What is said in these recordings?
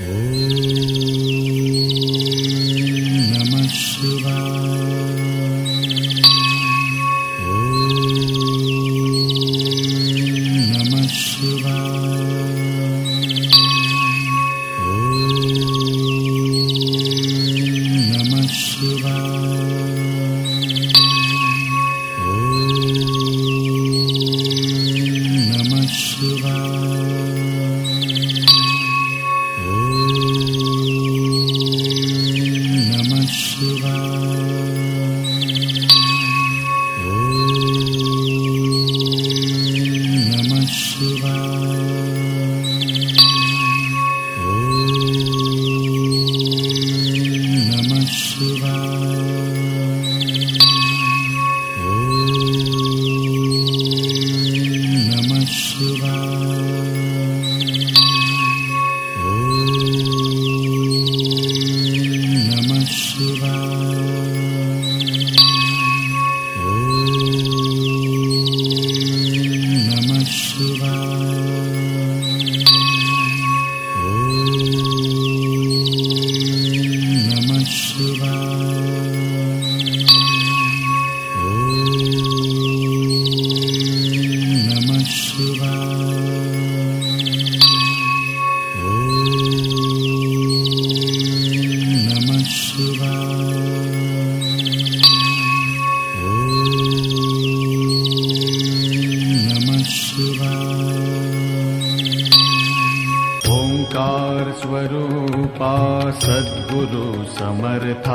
सद्गुरु समर्था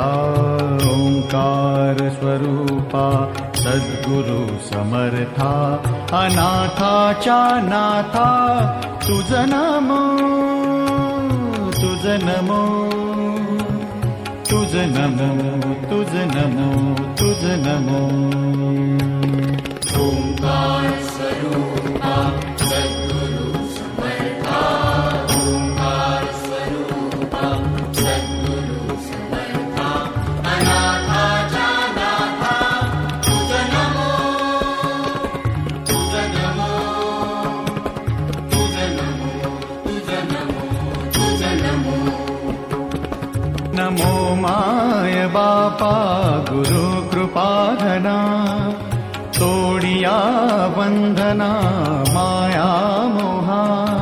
ओंकार स्वरूपा सद्गुरु समर्था अनाथाच्या नाथा तुझ नमो तुझ नमो तुझ नमो तुझ नमो तुझ नमो ओंकार स्वरूपा सद्गुरु समर्था ओंकार स्वरूपा सद्गुरु समर्था अनाथाच्या नाथा तुझ नमो तुझ नमो तुझ नमो तुझ नमो तुझ नमो नमो माय बापा गुरु कृपाधना तोडिया बंधना माया मोहा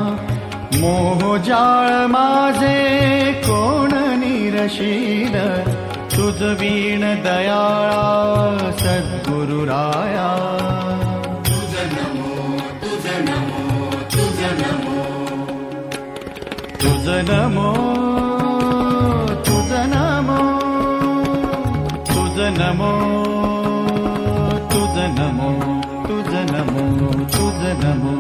मोहजाळ माझे कोण निरशील तुझ वीण दयाळा सद्गुरुराया तुझ नमो तुझ नमो तुझ नमो तुझ नमो तुझ नमो तुझ नमो तुझ नमो तुझ नमो तुझ नमो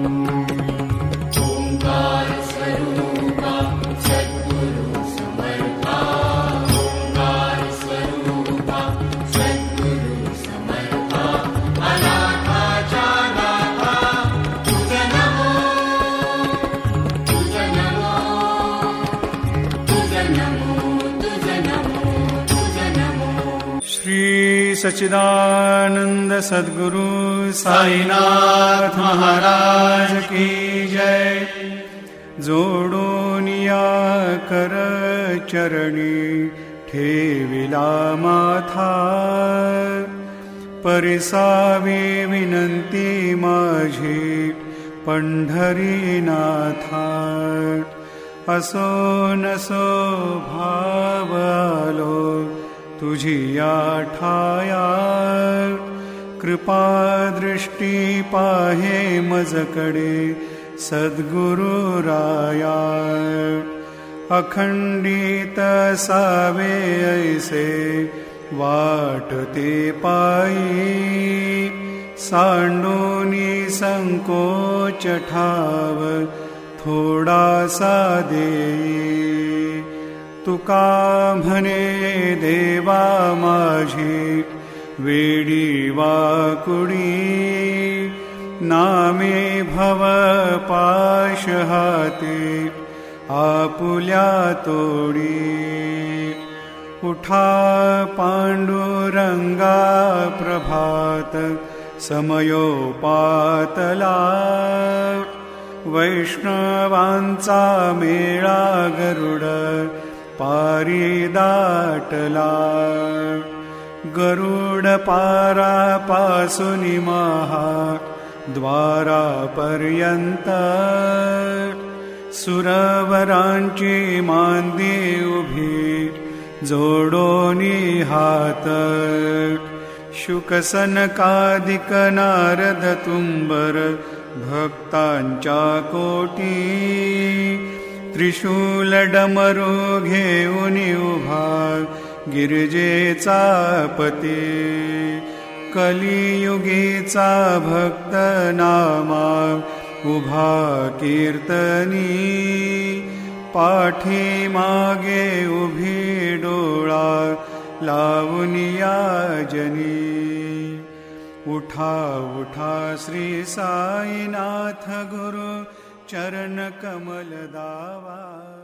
ओंकार स्वरूपा सद्गुरु समर्था ओंकार स्वरूपा सद्गुरु समर्था अनाथाच्या नाथा तुझ नमो तुझ नमो तुझ नमो तुझ नमो तुझ नमो श्री सच्चिदानंद सद्गुरु साईनाथ महाराज की जय। जोडून या कर चरणी ठेविला माथा परिसावी विनंती माझी पंढरीनाथा असो नसो भाव आलो तुझी या ठाया कृपा दृष्टी पाहे मजकडे सद्गुरु राया अखंडित सावे ऐसे वाटते पायी सांडोनी संकोच ठाव थोडासा देई तुका म्हणे देवा माझी वेडी वाकुडी नामे भव पाश हाते आपुल्या तोडी उठा पांडुरंगा प्रभात समयोपातला वैष्णवांचा मेळा गरुड पारी दाटला. गरुड पारापासुनी महा द्वारापर्यंत सुरवरांची मांदी उभी जोडोनी हात. शुकसनकादिक नारद तुंबर भक्तांच्या कोटी त्रिशूल डमरू घेऊनी उभा गिरिजेचा पती. कलियुगीचा भक्त नामा उभा कीर्तनी पाठी मागे उभी डोळा लावुनिया जनी. उठा उठा श्री साईनाथ गुरु चरण कमल दावा.